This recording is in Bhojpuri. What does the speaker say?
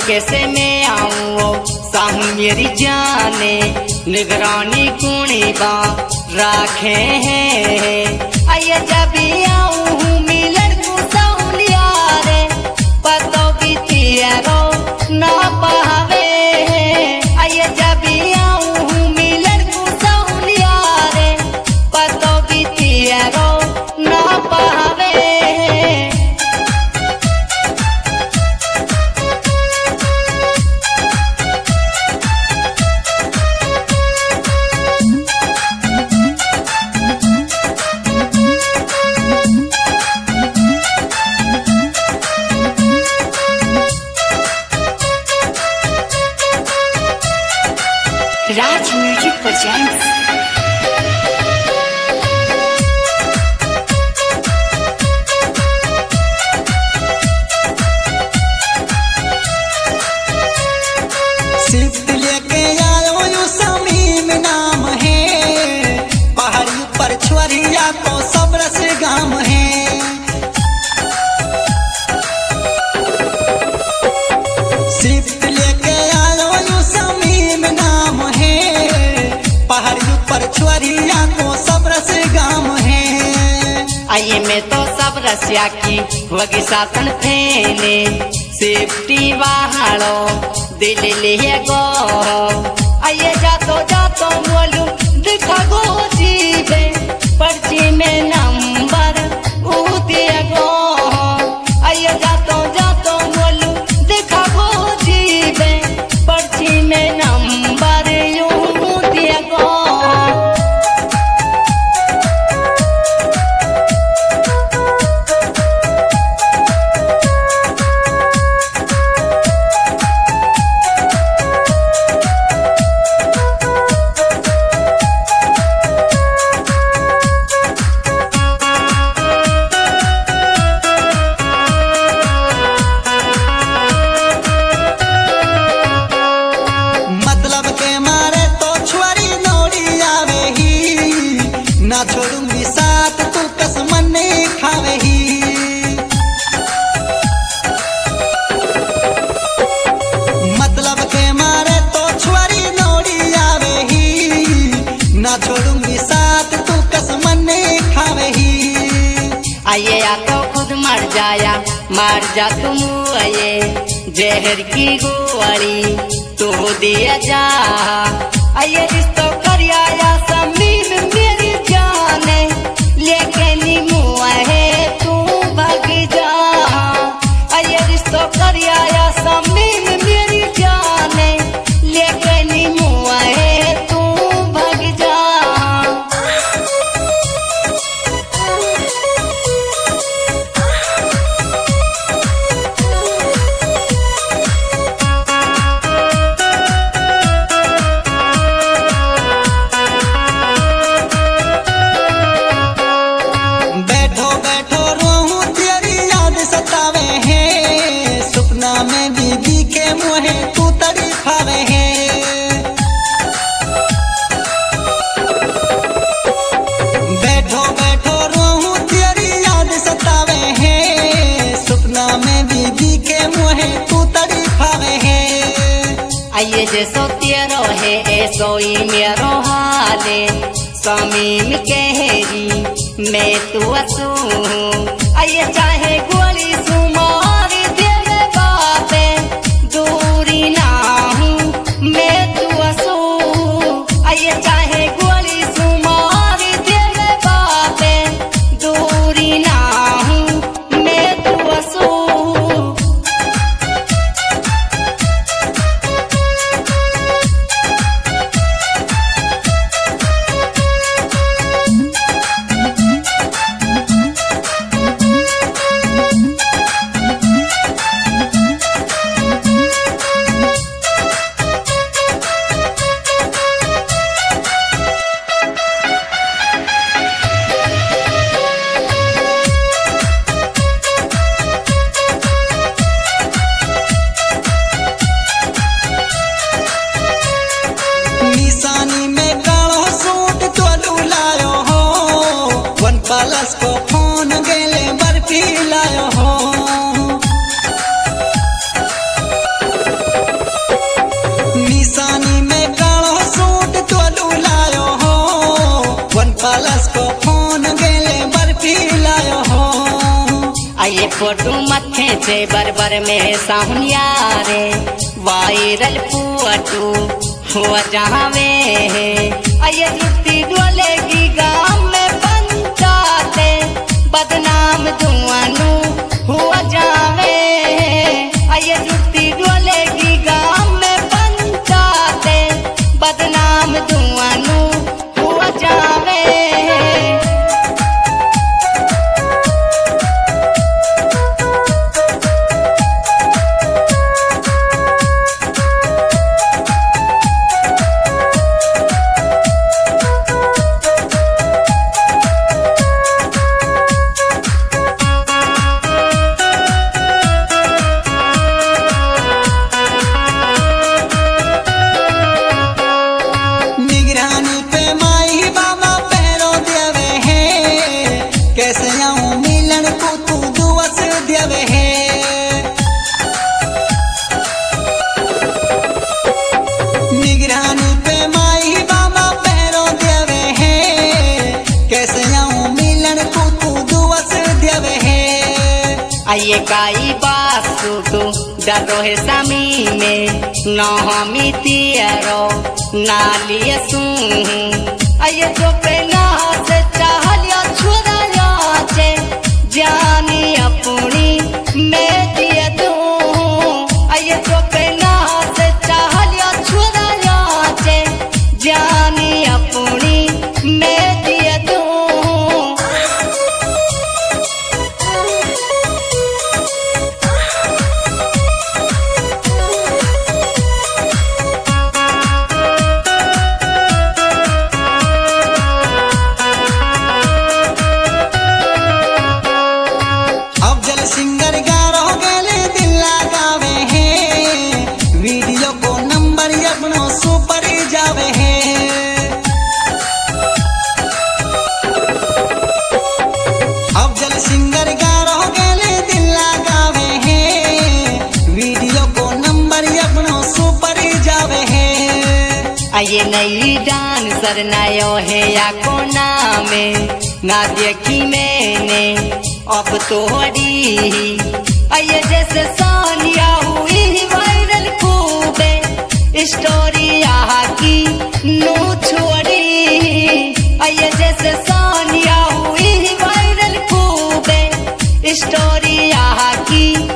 कैसे मैं आऊँ साहू मेरी जाने निगरानी कुणी बा राखे हैं आइए जब आऊँ मिलन को सौलिया रे पतो बीती रो ना पावे आइए जब आऊँ मिलन को सौलिया रे पतो बीती रो ना पावे। राज म्यूजिक प्रेजेंट्स। शिफ्ट लेके आयो यू समीम नाम है पहाड़ी पर छोरिया तो सब रस गाम है। शिफ्ट लेके आयो यू समीम नाम है पहाड़ी पर छोरिया तो सब रस गाम है। आइए मैं तो सब रसिया की वगी सासन फेने सेफ्टी वालो दिल लिए गो आइए जातो बोलू दिखा गो जीवे पर्ची में नंबर दिया गो आइए जातो बोलू दिखा गो जीवे पर्ची में नंबर दिया गो। मतलब के मारे तो छुआरी नौड़ी आवे ही ना छोड़ूंगी साथ तू कसमन नहीं खावे ही। मतलब के मारे तो छुआरी नौड़ी आवे ही ना छोड़ूंगी साथ तू कसमन नहीं खावे ही। आइए या तो खुद मर जा तुम आइए जहर की गोली तो दिया जा आइए रिश्तो करिया या समीम मेरी जाने लेके नीमू है तू भाग जा आइए रिश्तो करिया या समीम मेरी जाने लेके नीमू है तू भाग जा। बैठो बैठो रोहू तेरी याद सतावे है सपना में बीबी के मुँह तू तड़फावे है। बैठो बैठो रोहू तेरी याद सतावे है सपना में बीबी के मुँह तू तड़फावे है। आइए जैसो तेरो है ऐसो ही मेरो हाले समीम कहेरी मैं तू असू आइए चाहे गोली सुमार देवे बापे दूरी ना हूँ मैं तू असू आइए चाहे गोली सुमार देवे बापे दूरी ना हूँ मैं तू असू। प्लस को फोन गेले बर्फी लायो हो। छोटू मथे से बरबर में साहुनिया रे वायरल पुअटू हुआ जहाँ में आये जुटी डोलेगी गाँव में पंचाते बदनाम दुआनू हुआ जावे आये जुटी डोलेगी गाँव में पंचाते बदनाम दुआनू हुआ जावे। निगरानी पे माई बाबा पैरों देवे है कैसे आऊं मिलन को तू दुआस देवे है। निगरानी पे माई बाबा पैरों देवे है कैसे आऊं मिलन को तू दुआस देवे है। आइए काई बासु तू डरो है समी में न हमी तियरो नालिए सुन आइए जो पे ना से चाहलिया छुरा जाचे जानी अपनी मैं दिए दूं आइए जो पे ना से चाहलिया छुरा जाचे जानी अपनी मैं दिए दूं। सिंगर गारो गेले दिल लगावे है वीडियो को नंबर अपनो सुपर जावे है। अफजल सिंगर गारो गेले दिल लगावे है वीडियो को नंबर अपनो सुपर जावे है। आइए नई डांसर नयो है या कोना में ना देखी मैंने अब तोड़ी आइए जैसे सानिया हुई वायरल खूबे स्टोरी यहाँ की नू छोड़ी आइए जैसे सानिया हुई वायरल खूबे स्टोरी यहाँ की